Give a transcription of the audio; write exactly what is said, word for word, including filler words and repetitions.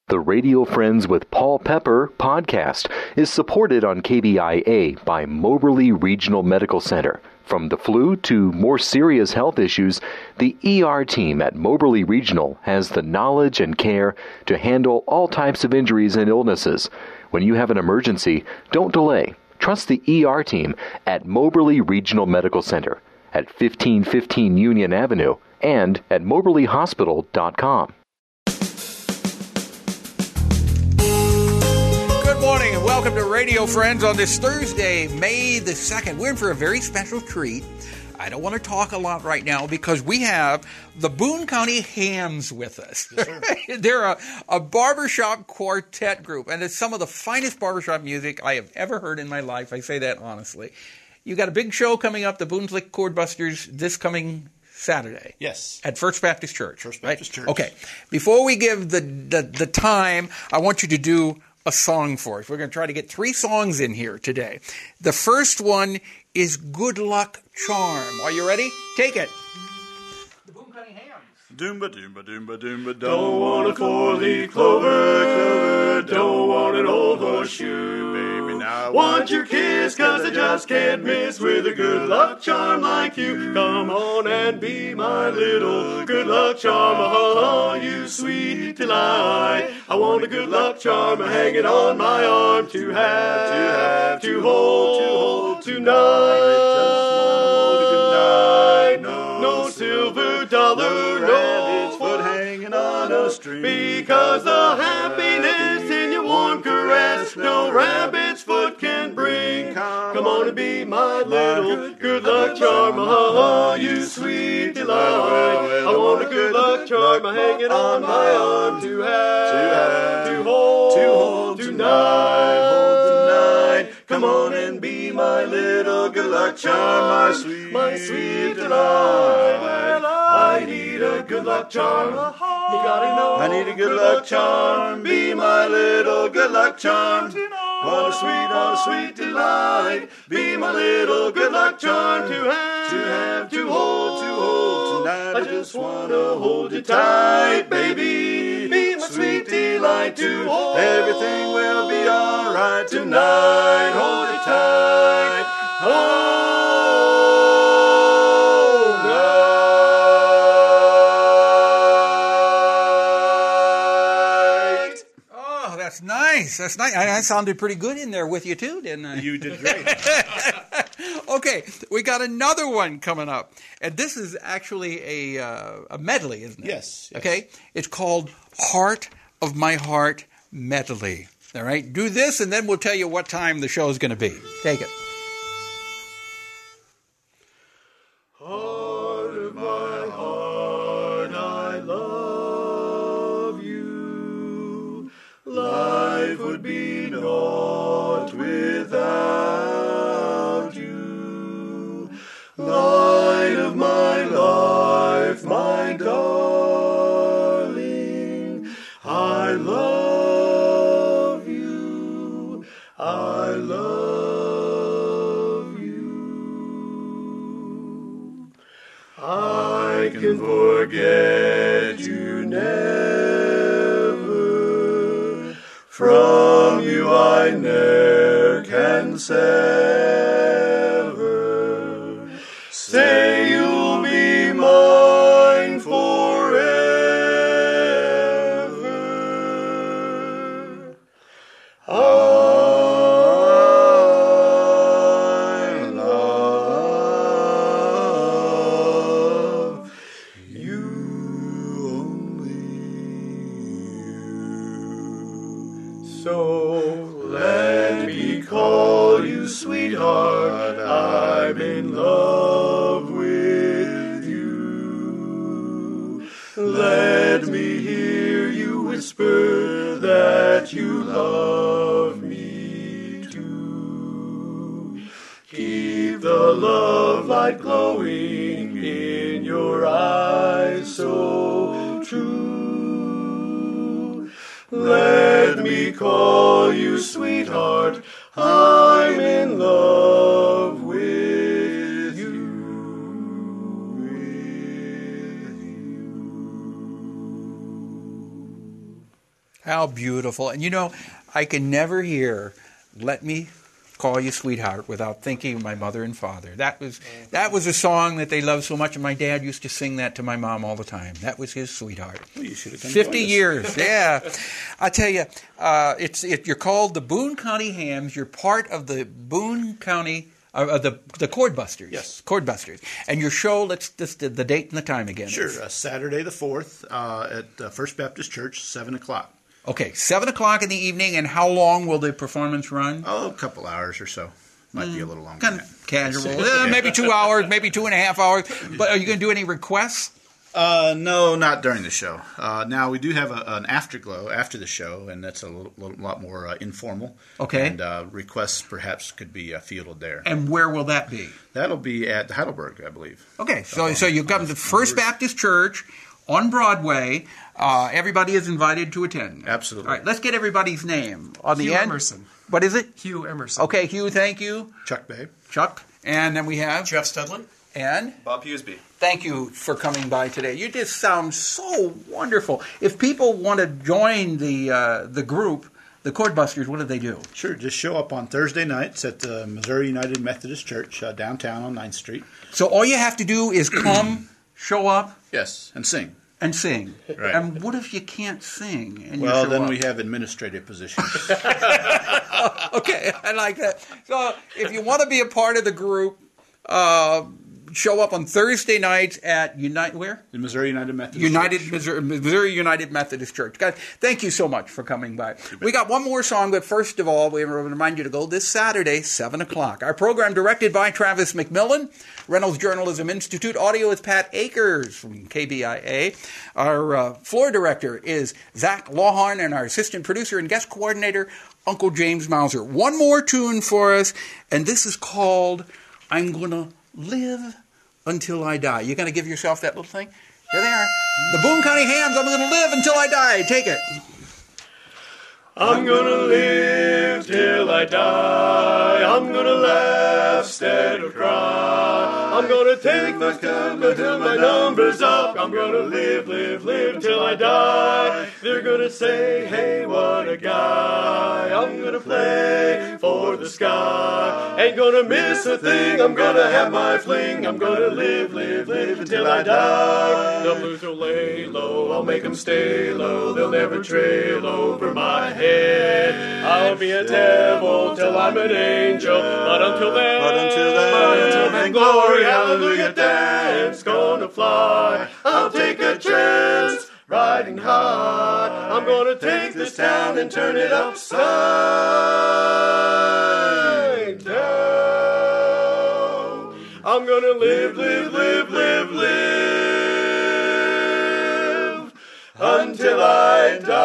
The Radio Friends with Paul Pepper podcast is supported on K B I A by Moberly Regional Medical Center. From the flu to more serious health issues, the E R team at Moberly Regional has the knowledge and care to handle all types of injuries and illnesses. When you have an emergency, don't delay. Trust the E R team at Moberly Regional Medical Center at fifteen fifteen Union Avenue and at moberly hospital dot com. Good morning and welcome to Radio Friends on this Thursday, May the second. We're in for a very special treat. I don't want to talk a lot right now because we have the Boone County Hams with us. Yes, They're a, a barbershop quartet group, and it's some of the finest barbershop music I have ever heard in my life. I say that honestly. You got a big show coming up, the Boone's Lick Chordbusters, this coming Saturday. Yes. At First Baptist Church. First Baptist right? Church. Okay. Before we give the, the, the time, I want you to do a song for us. We're going to try to get three songs in here today. The first one is Good Luck Charm. Are you ready? Take it. The Boone County Hams. Doomba doomba doomba doomba. Don't want a four-leaf clover, clover. Don't want an old horseshoe, baby. Now I want your kiss, cause I just can't miss with a good luck charm like you. Come on and be my little good luck charm. Oh, you sweet delight. I want a good luck charm hanging on my arm to have, to have, to hold, to hold tonight. No, no silver dollar, no foot hanging on a string. Because the happiness in your warm caress, no rabbit's foot can bring. Come on and be my little good luck charm. Oh, you sweet delight. I want a good luck charm hanging on my arm to have, to have, to hold, to hold tonight. Come on and be my little good luck charm, my sweet, my sweet delight. I need a good luck charm. You gotta know. I need a good luck charm. Be my little good luck charm. What a sweet, what a sweet delight. Be my little good luck charm to have, to have, to hold, to hold tonight. I just wanna hold you tight, baby. Be my sweet delight to hold. Everything will be alright tonight. Hold it tight. Hold tight. Oh, that's nice. That's nice. I, I sounded pretty good in there with you too, didn't I? You did great. Okay, we got another one coming up. And this is actually a uh, a medley, isn't it? Yes, yes. Okay? It's called Heart of My Heart Medley. All right? Do this, and then we'll tell you what time the show is going to be. Take it. Heart of my heart, I love you. Life would be naught without you. Light of my life, my darling, I love you, I love you. I can forget you never, from you I ne'er can sever. Say you'll be mine forever. I love you, only you. So let me call you sweetheart. I'm in love with you. Let me hear you whisper that you love me too. Keep the love light glowing in your eyes so true. Let me call you sweetheart. I'm in love with you. With you. How beautiful. And you know, I can never hear "Let Me Call You Sweetheart" without thinking of my mother and father. That was that was a song that they loved so much, and my dad used to sing that to my mom all the time. That was his sweetheart. Well, you should have come Fifty join us. years, yeah. I tell you, uh, it's it, you're called the Boone County Hams. You're part of the Boone County. Uh, the the Chordbusters. Yes. Chordbusters. And your show, let's just the date and the time again. Sure, uh, Saturday the fourth uh, at uh, First Baptist Church, seven o'clock. Okay, seven o'clock in the evening, and how long will the performance run? Oh, a couple hours or so. Might be a little longer. Kind than of that. casual. Yeah, maybe two hours, maybe two and a half hours. But are you going to do any requests? Uh, no, not during the show. Uh, now, we do have a, an afterglow after the show, and that's a little, little lot more uh, informal. Okay. And uh, requests perhaps could be uh, fielded there. And where will that be? That'll be at Heidelberg, I believe. Okay, so Um, so you come to First Baptist Church on Broadway. Uh, everybody is invited to attend. Absolutely. All right, let's get everybody's name on Hugh the end. Emerson. What is it? Hugh Emerson. Okay, Hugh, thank you. Chuck Babe. Chuck. And then we have Jeff Studlin. and Bob Huseby. thank you for coming by today. You just sound so wonderful. If people want to join the uh, the group, the Chordbusters, what do they do? Sure, just show up on Thursday nights at the Missouri United Methodist Church uh, downtown on ninth Street. So all you have to do is come, show up, Yes, and sing. and sing. Right. And what if you can't sing? And Well, you show then up? we have administrative positions. Okay, I like that. So if you want to be a part of the group, uh, show up on Thursday nights at Unite where? The Missouri United Methodist United Church. Missouri, Missouri United Methodist Church. Guys, thank you so much for coming by. We got one more song, but first of all, we want to remind you to go this Saturday, seven o'clock. Our program directed by Travis McMillan. Reynolds Journalism Institute. Audio is Pat Akers from K B I A. Our uh, floor director is Zach Lawhorn, and our assistant producer and guest coordinator, Uncle James Mauser. One more tune for us, and this is called I'm Gonna Live Until I Die. You going to give yourself that little thing? Here they are. The Boone County Hams, I'm going to live until I die. Take it. I'm gonna live till I die. I'm gonna laugh instead of cry. I'm gonna take my time until my number's up. I'm gonna live, live, live till I die. They're gonna say, hey, what a guy. I'm gonna play for the sky. Ain't gonna miss a thing. I'm gonna have my fling. I'm gonna live, live, live until I die. The blues will lay low. I'll make them stay low. They'll never trail over my head. I'll be a devil till I'm an angel, but until then, but until then, but until then, glory, hallelujah, dance, gonna fly. I'll take a chance, riding high. I'm gonna take this town and turn it upside down. I'm gonna live, live, live, live, live until I die.